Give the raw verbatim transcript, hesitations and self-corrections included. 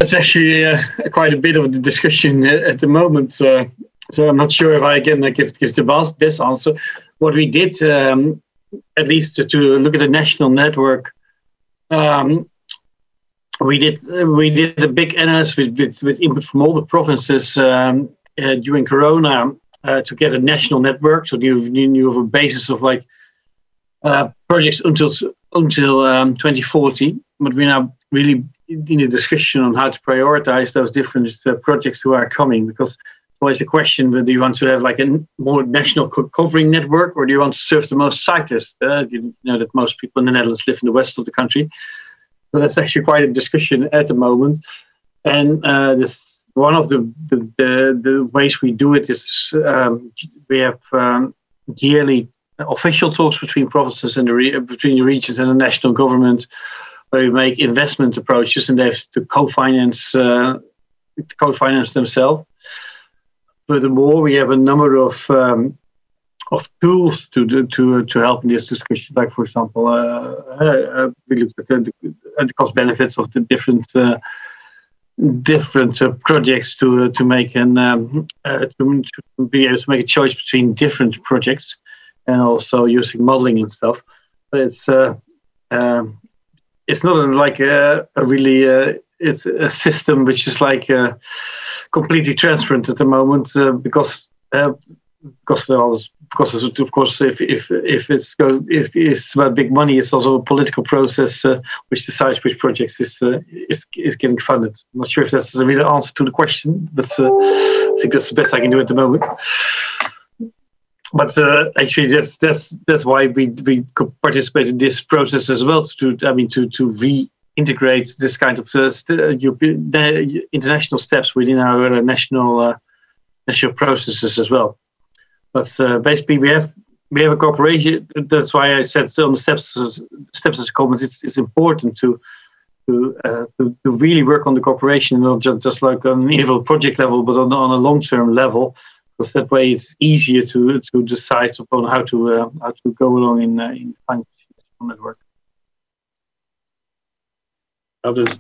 That's actually uh, quite a bit of the discussion at the moment. Uh, so I'm not sure if I can uh, give, give the best, best answer. What we did, um, at least to, to look at the national network, um, we did uh, we did a big analysis with, with, with input from all the provinces um, uh, during Corona uh, to get a national network. So you, you have a basis of like uh, projects until until um, twenty forty, but we're now really in a discussion on how to prioritize those different uh, projects who are coming, because it's always a question whether you want to have like a more national co- covering network, or do you want to serve the most cyclists? Uh, you know that most people in the Netherlands live in the west of the country, so that's actually quite a discussion at the moment. And uh, this, one of the, the the the ways we do it is um, we have um, yearly official talks between provinces and the re- between the regions and the national government, where we make investment approaches, and they have to co-finance uh, co-finance themselves. Furthermore, we have a number of um, of tools to do, to to help in this discussion. Like, for example, uh, uh, we looked at the, at the cost benefits of the different uh, different uh, projects to uh, to make an um, uh, to, to be able to make a choice between different projects, and also using modeling and stuff. But it's uh, um, it's not a, like a, a really uh, it's a system which is like uh, completely transparent at the moment, uh, because uh, because there are, because of course if if if it's goes if it's about big money, it's also a political process uh, which decides which projects is uh, is is getting funded. I'm not sure if that's the real answer to the question, but uh, I think that's the best I can do at the moment. But uh, actually, that's that's that's why we we could participate in this process as well. To I mean, to to reintegrate this kind of uh, st- European, uh, international steps within our uh, national uh, national processes as well. But uh, basically, we have we have a cooperation. That's why I said on the steps steps as comments. It's it's important to to, uh, to to really work on the cooperation, not just, just like on an individual project level, but on on a long term level. Because that way it's easier to to decide upon how to uh, how to go along in uh, in finding network. How does